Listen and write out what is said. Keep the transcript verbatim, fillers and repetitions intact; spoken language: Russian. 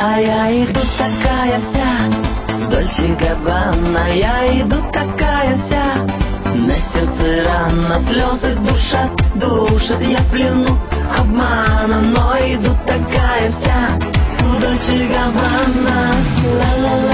А я иду такая вся, Дольче Габбана. Я иду такая вся, на сердце рана, слезы душат, душат. Я в плену обмана, но иду такая вся, Дольче Габбана. Ла-ла-ла.